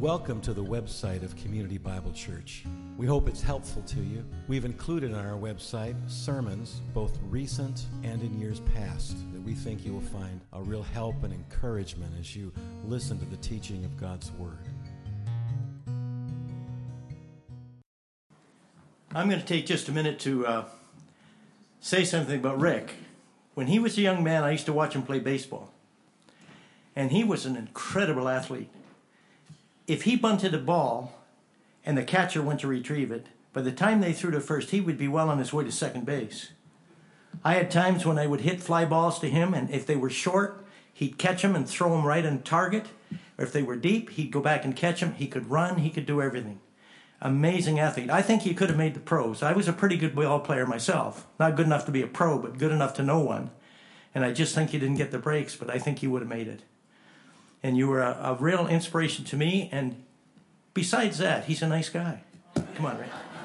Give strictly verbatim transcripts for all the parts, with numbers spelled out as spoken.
Welcome to the website of Community Bible Church. We hope it's helpful to you. We've included on our website sermons, both recent and in years past, that we think you will find a real help and encouragement as you listen to the teaching of God's Word. I'm going to take just a minute to uh, say something about Rick. When he was a young man, I used to watch him play baseball. And he was an incredible athlete. If he bunted a ball and the catcher went to retrieve it, by the time they threw to first, he would be well on his way to second base. I had times when I would hit fly balls to him, and if they were short, he'd catch them and throw them right on target. Or if they were deep, he'd go back and catch them. He could run. He could do everything. Amazing athlete. I think he could have made the pros. I was a pretty good ball player myself. Not good enough to be a pro, but good enough to know one. And I just think he didn't get the breaks, but I think he would have made it. And you were a, a real inspiration to me. And besides that, he's a nice guy. Come on, Rick.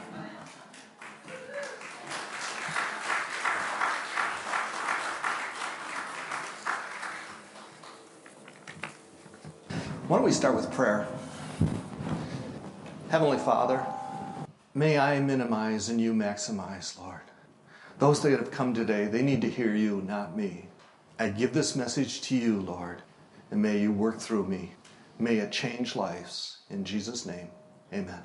Why don't we start with prayer? Heavenly Father, may I minimize and you maximize, Lord. Those that have come today, they need to hear you, not me. I give this message to you, Lord, and may you work through me. May it change lives. In Jesus' name, amen.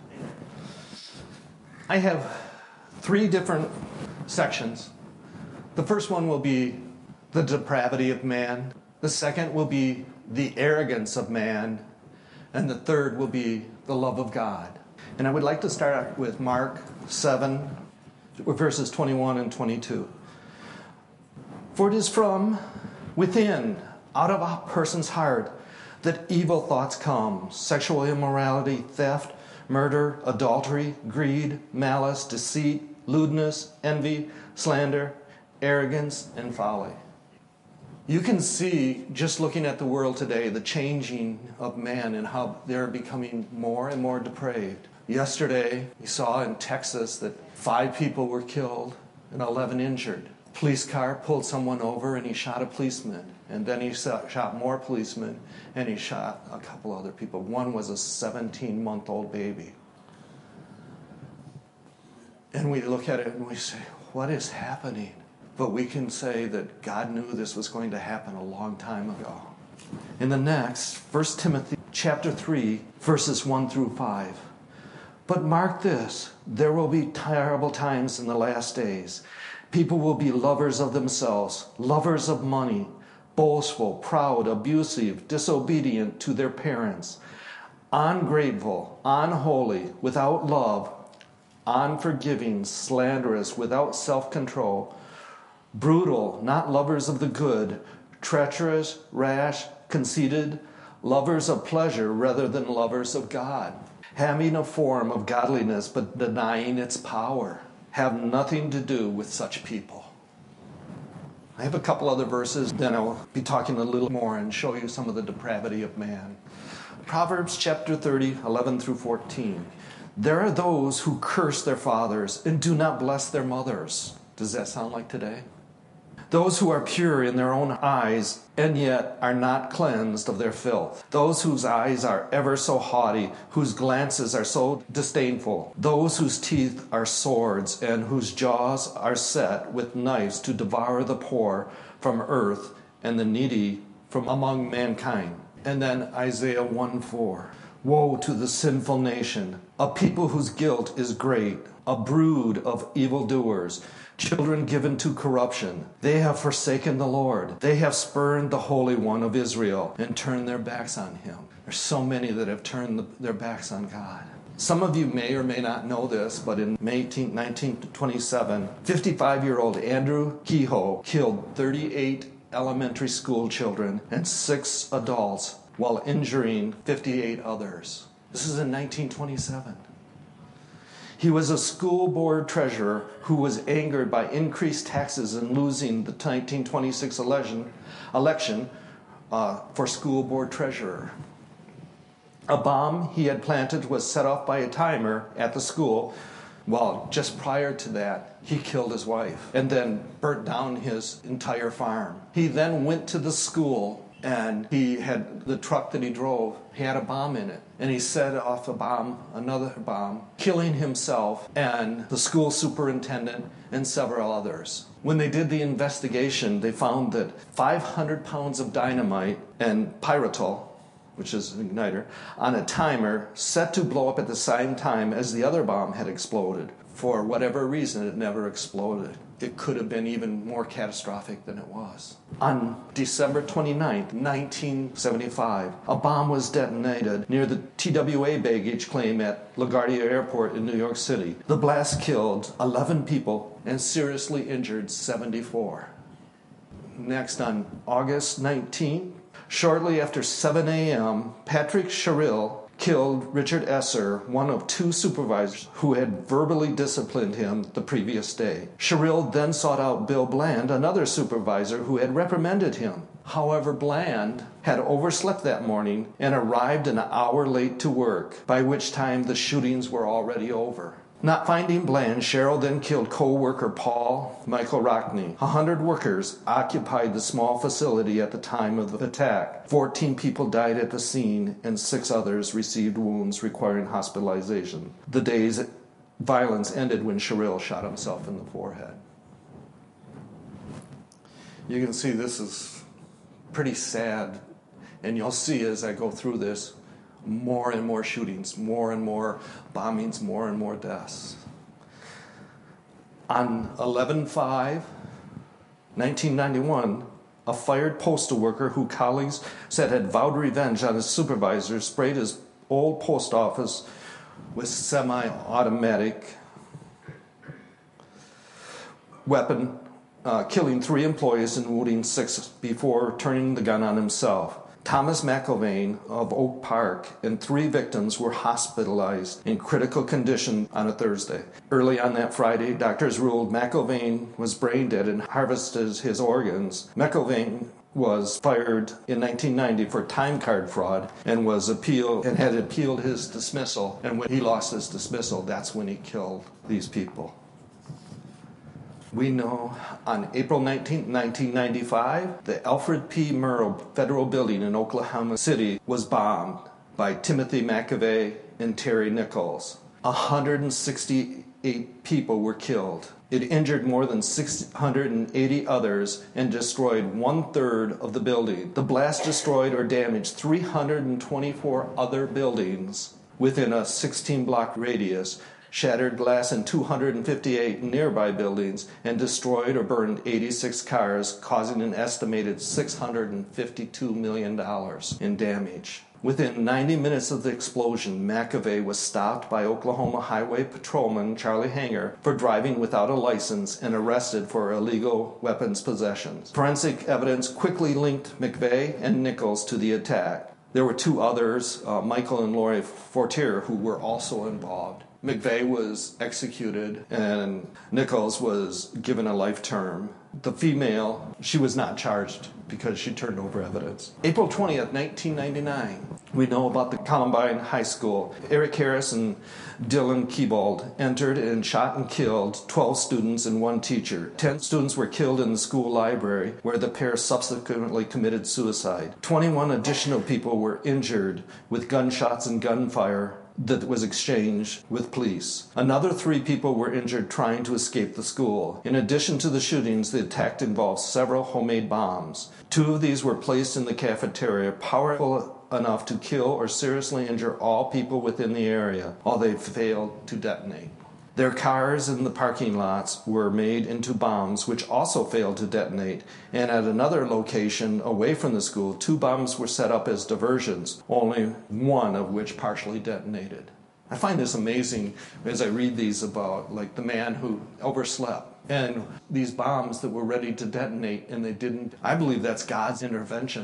I have three different sections. The first one will be the depravity of man. The second will be the arrogance of man. And the third will be the love of God. And I would like to start with Mark seven, verses twenty-one and twenty-two. For it is from within, out of a person's heart, that evil thoughts come: sexual immorality, theft, murder, adultery, greed, malice, deceit, lewdness, envy, slander, arrogance, and folly. You can see, just looking at the world today, the changing of man and how they're becoming more and more depraved. Yesterday, we saw in Texas that five people were killed and eleven injured. A police car pulled someone over and he shot a policeman. And then he shot more policemen and he shot a couple other people. One was a seventeen-month-old baby. And we look at it and we say, what is happening? But we can say that God knew this was going to happen a long time ago. In the next, First Timothy chapter three, verses one through five. But mark this, there will be terrible times in the last days. People will be lovers of themselves, lovers of money, boastful, proud, abusive, disobedient to their parents, ungrateful, unholy, without love, unforgiving, slanderous, without self-control, brutal, not lovers of the good, treacherous, rash, conceited, lovers of pleasure rather than lovers of God, having a form of godliness but denying its power. Have nothing to do with such people. I have a couple other verses, then I'll be talking a little more and show you some of the depravity of man. Proverbs chapter thirty, eleven through fourteen. There are those who curse their fathers and do not bless their mothers. Does that sound like today? Those who are pure in their own eyes and yet are not cleansed of their filth. Those whose eyes are ever so haughty, whose glances are so disdainful. Those whose teeth are swords and whose jaws are set with knives to devour the poor from earth and the needy from among mankind. And then Isaiah one four. Woe to the sinful nation, a people whose guilt is great, a brood of evildoers, children given to corruption. They have forsaken the Lord. They have spurned the Holy One of Israel and turned their backs on him. There's so many that have turned the, their backs on God. Some of you may or may not know this, but in May eighteenth, nineteen twenty-seven, fifty-five-year-old Andrew Kehoe killed thirty-eight elementary school children and six adults while injuring fifty-eight others. This is in nineteen twenty-seven. He was a school board treasurer who was angered by increased taxes and losing the nineteen twenty-six election, election uh, for school board treasurer. A bomb he had planted was set off by a timer at the school. Well, just prior to that, he killed his wife and then burnt down his entire farm. He then went to the school and he had the truck that he drove, he had a bomb in it. And he set off a bomb, another bomb, killing himself and the school superintendent and several others. When they did the investigation, they found that five hundred pounds of dynamite and pyritol, which is an igniter, on a timer set to blow up at the same time as the other bomb had exploded. For whatever reason, it never exploded. It could have been even more catastrophic than it was. On December twenty-ninth, nineteen seventy-five, a bomb was detonated near the T W A baggage claim at LaGuardia Airport in New York City. The blast killed eleven people and seriously injured seventy-four. Next, on August nineteenth, shortly after seven a.m., Patrick Sherrill killed Richard Esser, one of two supervisors who had verbally disciplined him the previous day. Sherrill then sought out Bill Bland, another supervisor who had reprimanded him. However, Bland had overslept that morning and arrived an hour late to work, by which time the shootings were already over. Not finding Bland, Sherrill then killed co-worker Paul Michael Rockney. A hundred workers occupied the small facility at the time of the attack. Fourteen people died at the scene, and six others received wounds requiring hospitalization. The day's violence ended when Sherrill shot himself in the forehead. You can see this is pretty sad, and you'll see as I go through this, more and more shootings, more and more bombings, more and more deaths. On eleven five nineteen ninety-one, a fired postal worker who colleagues said had vowed revenge on his supervisor sprayed his old post office with semi-automatic weapon, uh, killing three employees and wounding six before turning the gun on himself. Thomas McIlvaine of Oak Park and three victims were hospitalized in critical condition on a Thursday. Early on that Friday, doctors ruled McIlvaine was brain dead and harvested his organs. McIlvaine was fired in nineteen ninety for time card fraud and was appealed and had appealed his dismissal. And when he lost his dismissal, that's when he killed these people. We know on April nineteenth, nineteen ninety-five, the Alfred P. Murrah Federal Building in Oklahoma City was bombed by Timothy McVeigh and Terry Nichols. one hundred sixty-eight people were killed. It injured more than six hundred eighty others and destroyed one-third of the building. The blast destroyed or damaged three hundred twenty-four other buildings within a sixteen-block radius, shattered glass in two hundred fifty-eight nearby buildings, and destroyed or burned eighty-six cars, causing an estimated six hundred fifty-two million dollars in damage. Within ninety minutes of the explosion, McAvey was stopped by Oklahoma Highway Patrolman Charlie Hanger for driving without a license and arrested for illegal weapons possession. Forensic evidence quickly linked McVeigh and Nichols to the attack. There were two others, uh, Michael and Lori Fortier, who were also involved. McVeigh was executed and Nichols was given a life term. The female, she was not charged because she turned over evidence. April twentieth, nineteen ninety-nine, we know about the Columbine High School. Eric Harris and Dylan Keebold entered and shot and killed twelve students and one teacher. ten students were killed in the school library, where the pair subsequently committed suicide. twenty-one additional people were injured with gunshots and gunfire that was exchanged with police. Another three people were injured trying to escape the school. In addition to the shootings, the attack involved several homemade bombs. Two of these were placed in the cafeteria, powerful enough to kill or seriously injure all people within the area, while they failed to detonate. Their cars in the parking lots were made into bombs, which also failed to detonate. And at another location away from the school, two bombs were set up as diversions, only one of which partially detonated. I find this amazing as I read these about, like, the man who overslept and these bombs that were ready to detonate and they didn't. I believe that's God's intervention.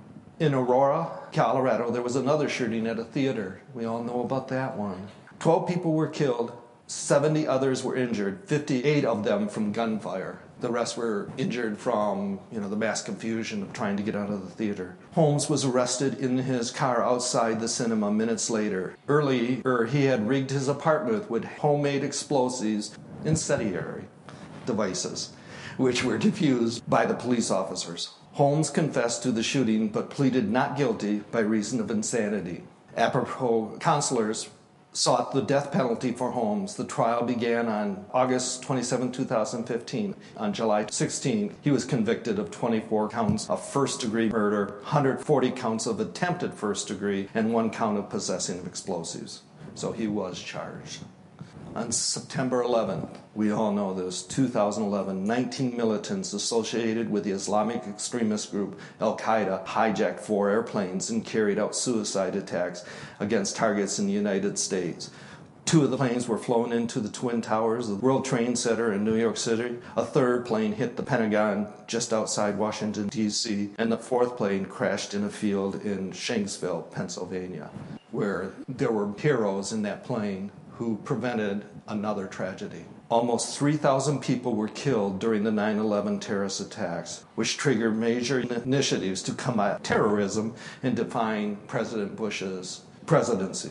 In Aurora, Colorado, there was another shooting at a theater. We all know about that one. Twelve people were killed. seventy others were injured, fifty-eight of them from gunfire. The rest were injured from, you know, the mass confusion of trying to get out of the theater. Holmes was arrested in his car outside the cinema minutes later. Earlier, he had rigged his apartment with homemade explosives, incendiary devices, which were defused by the police officers. Holmes confessed to the shooting but pleaded not guilty by reason of insanity. Apropos, counselors sought the death penalty for Holmes. The trial began on August twenty-seventh, two thousand fifteen. On July sixteenth, he was convicted of twenty-four counts of first-degree murder, one hundred forty counts of attempted first-degree, and one count of possessing of explosives. So he was charged. On September eleventh, we all know this, two thousand eleven, nineteen militants associated with the Islamic extremist group Al-Qaeda hijacked four airplanes and carried out suicide attacks against targets in the United States. Two of the planes were flown into the Twin Towers of the World Trade Center in New York City. A third plane hit the Pentagon just outside Washington, D C, and the fourth plane crashed in a field in Shanksville, Pennsylvania, where there were heroes in that plane who prevented another tragedy. Almost three thousand people were killed during the nine eleven terrorist attacks, which triggered major initiatives to combat terrorism and define President Bush's presidency.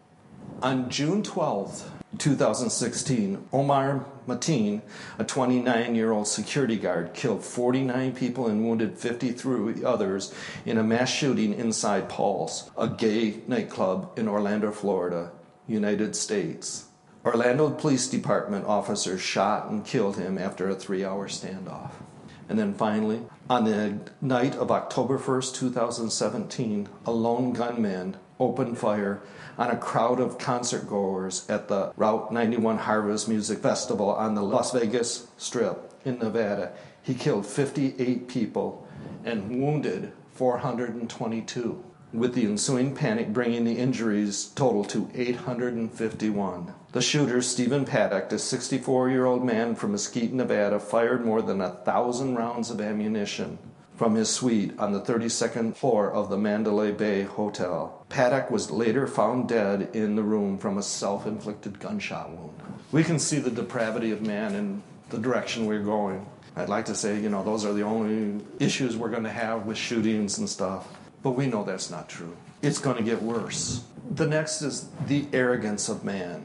On June twelfth, two thousand sixteen, Omar Mateen, a twenty-nine-year-old security guard, killed forty-nine people and wounded fifty-three others in a mass shooting inside Paul's, a gay nightclub in Orlando, Florida, United States. Orlando Police Department officers shot and killed him after a three-hour standoff. And then finally, on the night of October first, two thousand seventeen, a lone gunman opened fire on a crowd of concert goers at the Route ninety-one Harvest Music Festival on the Las Vegas Strip in Nevada. He killed fifty-eight people and wounded four hundred twenty-two, with the ensuing panic bringing the injuries total to eight hundred fifty-one. The shooter, Stephen Paddock, a sixty-four-year-old man from Mesquite, Nevada, fired more than a thousand rounds of ammunition from his suite on the thirty-second floor of the Mandalay Bay Hotel. Paddock was later found dead in the room from a self-inflicted gunshot wound. We can see the depravity of man and the direction we're going. I'd like to say, you know, those are the only issues we're going to have with shootings and stuff. But we know that's not true. It's going to get worse. The next is the arrogance of man.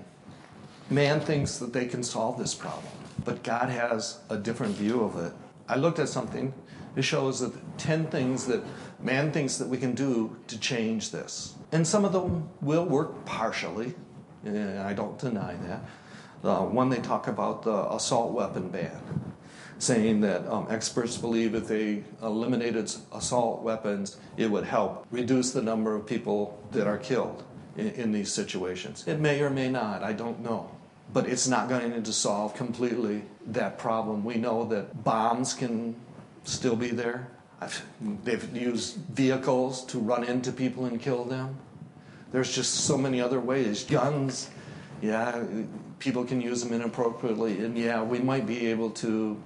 Man thinks that they can solve this problem, but God has a different view of it. I looked at something. It shows that ten things that man thinks that we can do to change this. And some of them will work partially. And I don't deny that. Uh, one, they talk about the assault weapon ban, saying that um, experts believe if they eliminated assault weapons, it would help reduce the number of people that are killed in, in these situations. It may or may not, I don't know. But it's not going to solve completely that problem. We know that bombs can still be there. I've, they've used vehicles to run into people and kill them. There's just so many other ways. Guns, yeah, people can use them inappropriately. And yeah, we might be able to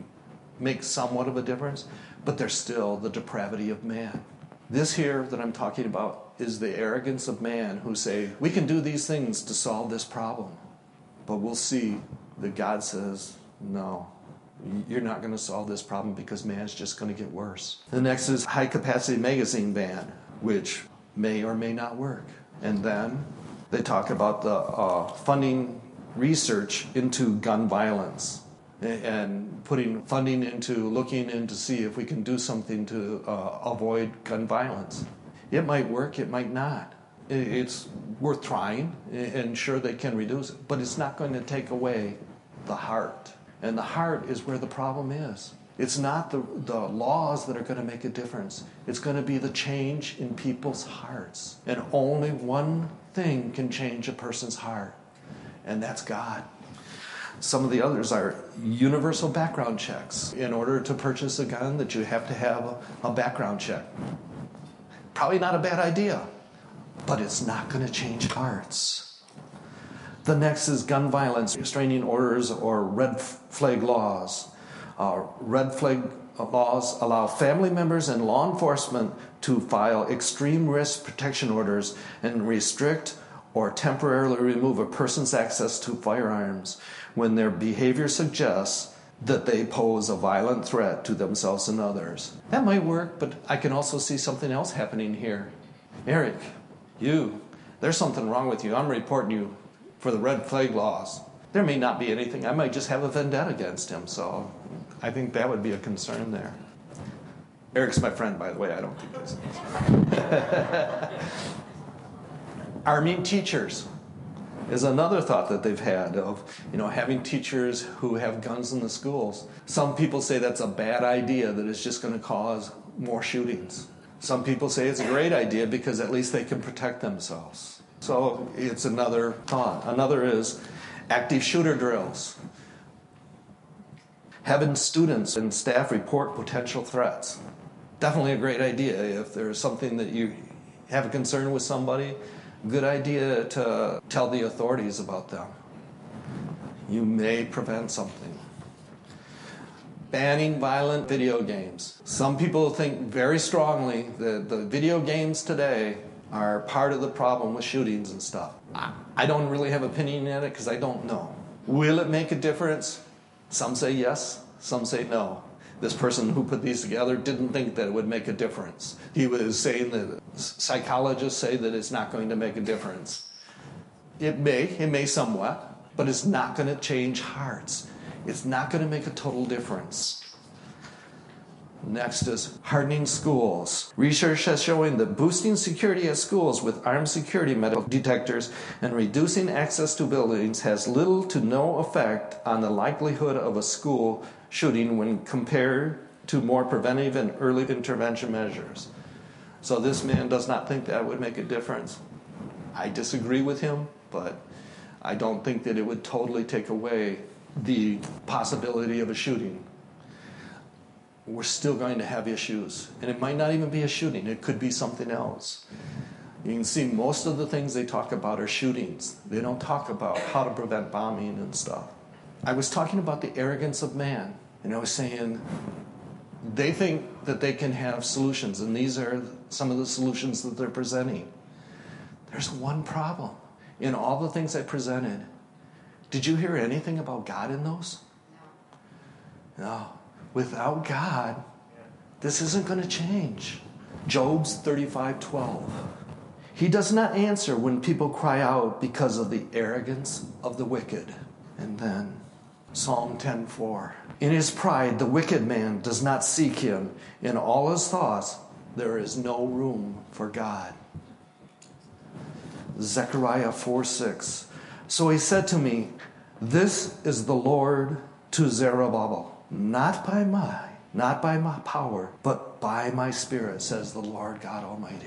make somewhat of a difference, but there's still the depravity of man. This here that I'm talking about is the arrogance of man who say, we can do these things to solve this problem. But we'll see that God says, no, you're not going to solve this problem because man's just going to get worse. The next is high-capacity magazine ban, which may or may not work. And then they talk about the uh, funding research into gun violence and putting funding into looking in to see if we can do something to uh, avoid gun violence. It might work, it might not. It's worth trying, and sure they can reduce it, but it's not going to take away the heart. And the heart is where the problem is. It's not the, the laws that are going to make a difference. It's going to be the change in people's hearts. And only one thing can change a person's heart, and that's God. Some of the others are universal background checks. In order to purchase a gun, that you have to have a, a background check. Probably not a bad idea, but it's not going to change hearts. The next is gun violence, restraining orders or red flag laws. Uh, red flag laws allow family members and law enforcement to file extreme risk protection orders and restrict or temporarily remove a person's access to firearms when their behavior suggests that they pose a violent threat to themselves and others. That might work, but I can also see something else happening here. Eric, you, there's something wrong with you. I'm reporting you for the red flag laws. There may not be anything. I might just have a vendetta against him, so I think that would be a concern there. Eric's my friend, by the way. I don't think that's Arming teachers is another thought that they've had of, you know, having teachers who have guns in the schools. Some people say that's a bad idea, that it's just going to cause more shootings. Some people say it's a great idea because at least they can protect themselves. So it's another thought. Another is active shooter drills. Having students and staff report potential threats. Definitely a great idea. If there's something that you have a concern with somebody, good idea to tell the authorities about them. You may prevent something. Banning violent video games. Some people think very strongly that the video games today are part of the problem with shootings and stuff. I, I don't really have an opinion in it because I don't know. Will it make a difference? Some say yes, some say no. This person who put these together didn't think that it would make a difference. He was saying that psychologists say that it's not going to make a difference. It may, it may somewhat, but it's not going to change hearts. It's not going to make a total difference. Next is hardening schools. Research has shown that boosting security at schools with armed security metal detectors and reducing access to buildings has little to no effect on the likelihood of a school shooting when compared to more preventive and early intervention measures. So this man does not think that would make a difference. I disagree with him, but I don't think that it would totally take away the possibility of a shooting. We're still going to have issues. And it might not even be a shooting. It could be something else. You can see most of the things they talk about are shootings. They don't talk about how to prevent bombing and stuff. I was talking about the arrogance of man. And I was saying they think that they can have solutions. And these are some of the solutions that they're presenting. There's one problem. In all the things I presented, did you hear anything about God in those? No. No. Without God, this isn't going to change. Job's thirty-five twelve. He does not answer when people cry out because of the arrogance of the wicked. And then Psalm ten four. In his pride, the wicked man does not seek him. In all his thoughts, there is no room for God. Zechariah four six. So he said to me, this is the Lord to Zerubbabel. Not by my, not by my power, but by my Spirit, says the Lord God Almighty.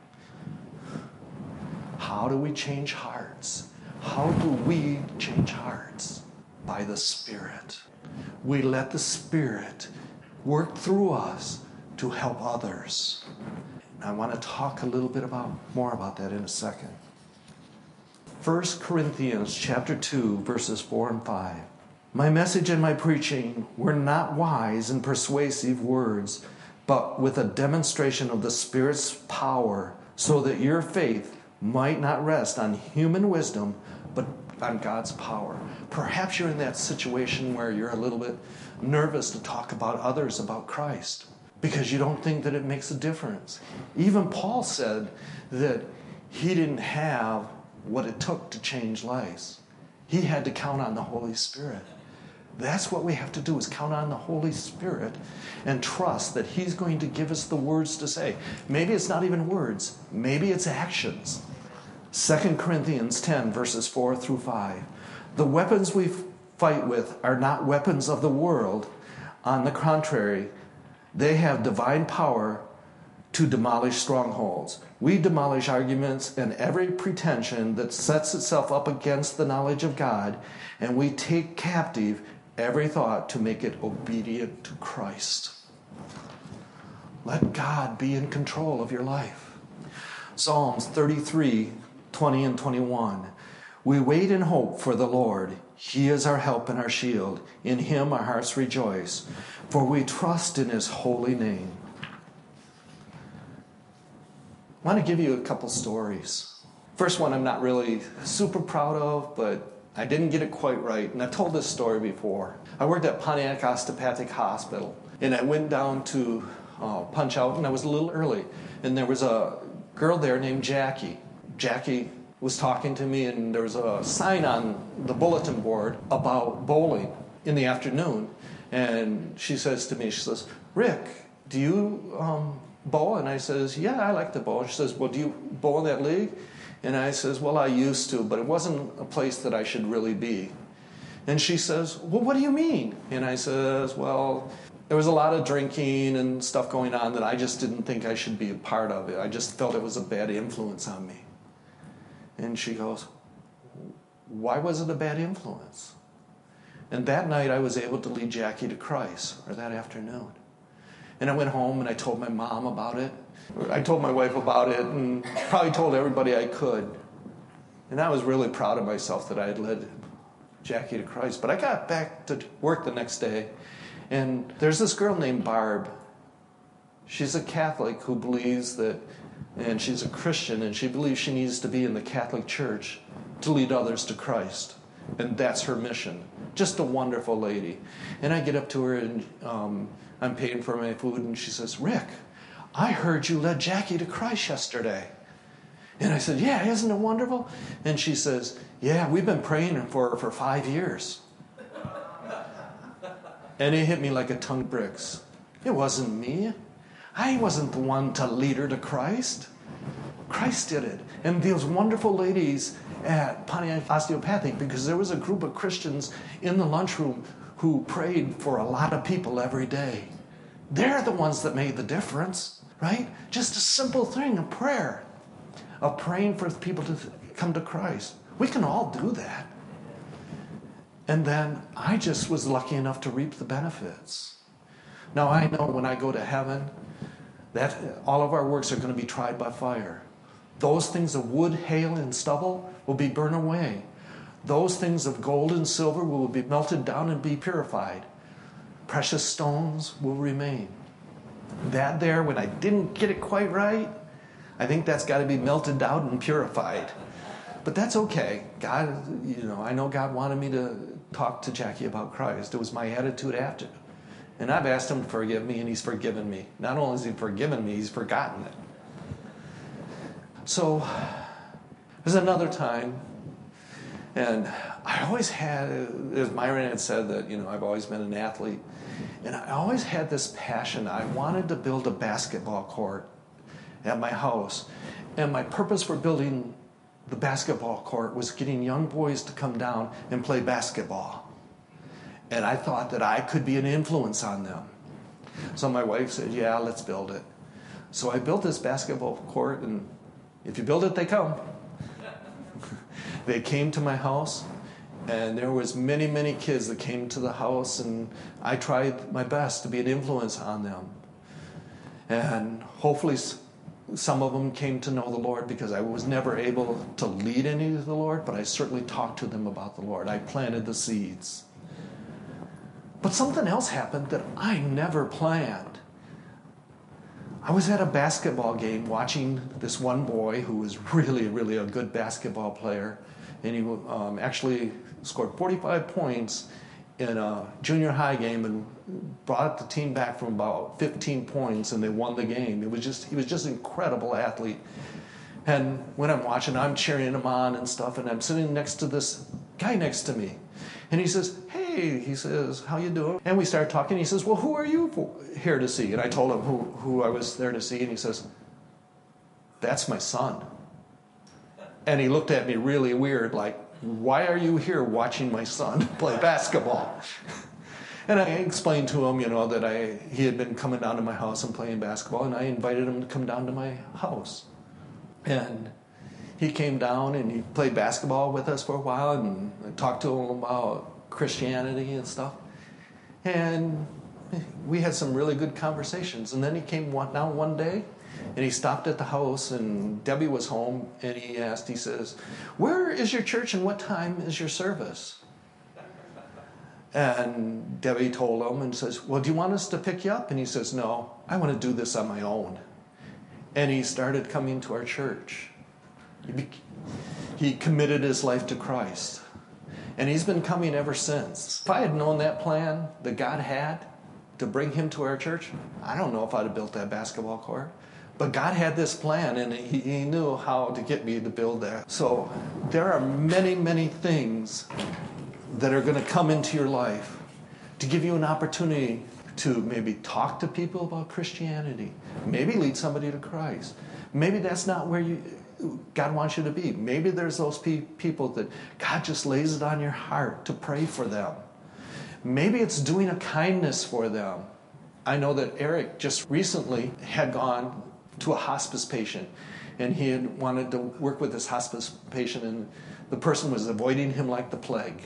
How do we change hearts? How do we change hearts? By the Spirit. We let the Spirit work through us to help others. I want to talk a little bit about more about that in a second. First Corinthians chapter two, verses four and five. My message and my preaching were not wise and persuasive words, but with a demonstration of the Spirit's power, so that your faith might not rest on human wisdom, but on God's power. Perhaps you're in that situation where you're a little bit nervous to talk about others about Christ, because you don't think that it makes a difference. Even Paul said that he didn't have what it took to change lives. He had to count on the Holy Spirit. That's what we have to do, is count on the Holy Spirit and trust that He's going to give us the words to say. Maybe it's not even words. Maybe it's actions. Second Corinthians ten, verses four through five. The weapons we fight with are not weapons of the world. On the contrary, they have divine power to demolish strongholds. We demolish arguments and every pretension that sets itself up against the knowledge of God, and we take captive every thought to make it obedient to Christ. Let God be in control of your life. Psalms thirty-three, twenty and twenty-one. We wait in hope for the Lord. He is our help and our shield. In Him our hearts rejoice, for we trust in His holy name. I want to give you a couple stories. First one I'm not really super proud of, but I didn't get it quite right, and I've told this story before. I worked at Pontiac Osteopathic Hospital, and I went down to uh, punch out, and I was a little early, and there was a girl there named Jackie. Jackie was talking to me, and there was a sign on the bulletin board about bowling in the afternoon, and she says to me, she says, Rick, do you um, bowl? And I says, yeah, I like to bowl. She says, well, do you bowl in that league? And I says, well, I used to, but it wasn't a place that I should really be. And she says, well, what do you mean? And I says, well, there was a lot of drinking and stuff going on that I just didn't think I should be a part of it. I just felt it was a bad influence on me. And she goes, why was it a bad influence? And that night I was able to lead Jackie to Christ, or that afternoon. And I went home and I told my mom about it. I told my wife about it and probably told everybody I could. And I was really proud of myself that I had led Jackie to Christ. But I got back to work the next day, and there's this girl named Barb. She's a Catholic who believes that, and she's a Christian, and she believes she needs to be in the Catholic Church to lead others to Christ. And that's her mission. Just a wonderful lady. And I get up to her, and um, I'm paying for my food, and she says, Rick, I heard you led Jackie to Christ yesterday. And I said, yeah, isn't it wonderful? And she says, yeah, we've been praying for her for five years. And it hit me like a ton of bricks. It wasn't me. I wasn't the one to lead her to Christ. Christ did it. And those wonderful ladies at Pontiac Osteopathic, because there was a group of Christians in the lunchroom who prayed for a lot of people every day. They're the ones that made the difference, right? Just a simple thing, a prayer, of praying for people to come to Christ. We can all do that. And then I just was lucky enough to reap the benefits. Now I know when I go to heaven that all of our works are going to be tried by fire. Those things of wood, hail, and stubble will be burned away. Those things of gold and silver will be melted down and be purified. Precious stones will remain. That there, when I didn't get it quite right, I think that's got to be melted down and purified. But that's okay. God, you know, I know God wanted me to talk to Jackie about Christ. It was my attitude after. And I've asked him to forgive me, and he's forgiven me. Not only has he forgiven me, he's forgotten it. So there's another time, and I always had, as Myron had said, that, you know, I've always been an athlete. And I always had this passion. I wanted to build a basketball court at my house. And my purpose for building the basketball court was getting young boys to come down and play basketball. And I thought that I could be an influence on them. So my wife said, yeah, let's build it. So I built this basketball court, and if you build it, they come. They came to my house, and there was many, many kids that came to the house, and I tried my best to be an influence on them. And hopefully some of them came to know the Lord, because I was never able to lead any to the Lord, but I certainly talked to them about the Lord. I planted the seeds. But something else happened that I never planned. I was at a basketball game watching this one boy who was really, really a good basketball player, and he um, actually scored forty-five points in a junior high game and brought the team back from about fifteen points, and they won the game. It was just he was just an incredible athlete. And when I'm watching, I'm cheering him on and stuff, and I'm sitting next to this guy next to me. And he says, hey, he says, how you doing? And we start talking. He says, well, who are you for, here to see? And I told him who, who I was there to see, and he says, that's my son. And he looked at me really weird, like, why are you here watching my son play basketball? And I explained to him, you know, that I he had been coming down to my house and playing basketball, and I invited him to come down to my house. And he came down and he played basketball with us for a while, and I talked to him about Christianity and stuff. And we had some really good conversations. And then he came down one day, and he stopped at the house, and Debbie was home, and he asked, he says, where is your church and what time is your service? And Debbie told him and says, well, do you want us to pick you up? And he says, no, I want to do this on my own. And he started coming to our church. He, be- he committed his life to Christ. And he's been coming ever since. If I had known that plan that God had to bring him to our church, I don't know if I'd have built that basketball court. But God had this plan, and he, he knew how to get me to build that. So there are many, many things that are going to come into your life to give you an opportunity to maybe talk to people about Christianity, maybe lead somebody to Christ. Maybe that's not where you God wants you to be. Maybe there's those pe- people that God just lays it on your heart to pray for them. Maybe it's doing a kindness for them. I know that Eric just recently had gone to a hospice patient, and he had wanted to work with this hospice patient, and the person was avoiding him like the plague.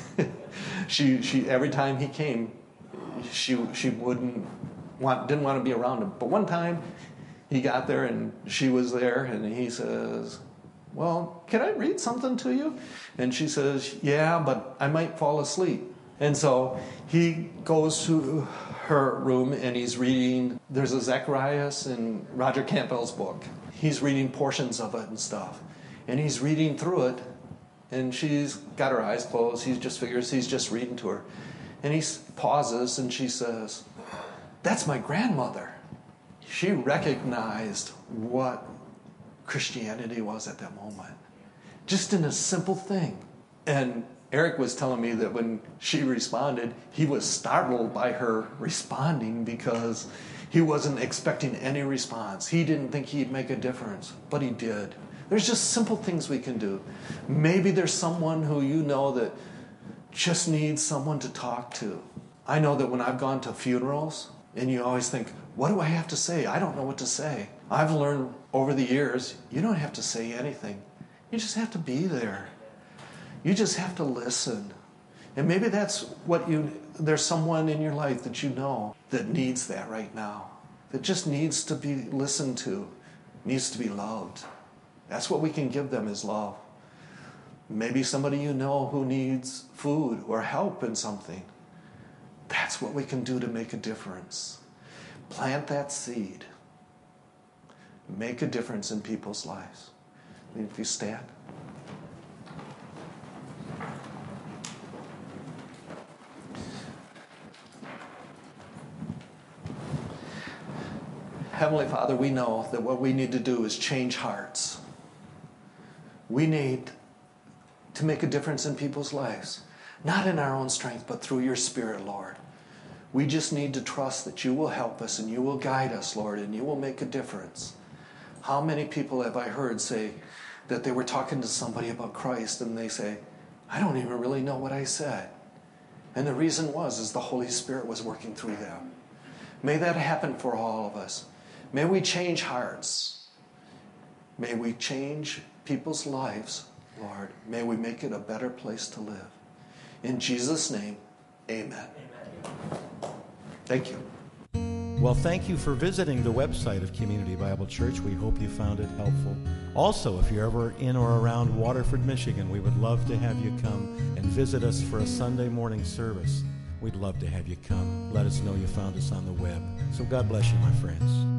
she, she, every time he came, she, she wouldn't want, didn't want to be around him. But one time, he got there, and she was there, and he says, well, can I read something to you? And she says, yeah, but I might fall asleep. And so he goes to her room, and he's reading, there's a Zacharias in Roger Campbell's book. He's reading portions of it and stuff. And he's reading through it, and she's got her eyes closed. He just figures he's just reading to her. And he pauses, and she says, that's my grandmother. She recognized what Christianity was at that moment, just in a simple thing. And Eric was telling me that when she responded, he was startled by her responding because he wasn't expecting any response. He didn't think he'd make a difference, but he did. There's just simple things we can do. Maybe there's someone who you know that just needs someone to talk to. I know that when I've gone to funerals, and you always think, what do I have to say? I don't know what to say. I've learned over the years, you don't have to say anything. You just have to be there. You just have to listen. And maybe that's what you, there's someone in your life that you know that needs that right now. That just needs to be listened to, needs to be loved. That's what we can give them is love. Maybe somebody you know who needs food or help in something. That's what we can do to make a difference. Plant that seed. Make a difference in people's lives. If you stand. Heavenly Father, we know that what we need to do is change hearts. We need to make a difference in people's lives. Not in our own strength, but through your Spirit, Lord. We just need to trust that you will help us and you will guide us, Lord, and you will make a difference. How many people have I heard say that they were talking to somebody about Christ and they say, I don't even really know what I said. And the reason was is the Holy Spirit was working through them. May that happen for all of us. May we change hearts. May we change people's lives, Lord. May we make it a better place to live. In Jesus' name, amen. Amen. Thank you. Well, thank you for visiting the website of Community Bible Church. We hope you found it helpful. Also, if you're ever in or around Waterford, Michigan, we would love to have you come and visit us for a Sunday morning service. We'd love to have you come. Let us know you found us on the web. So God bless you, my friends.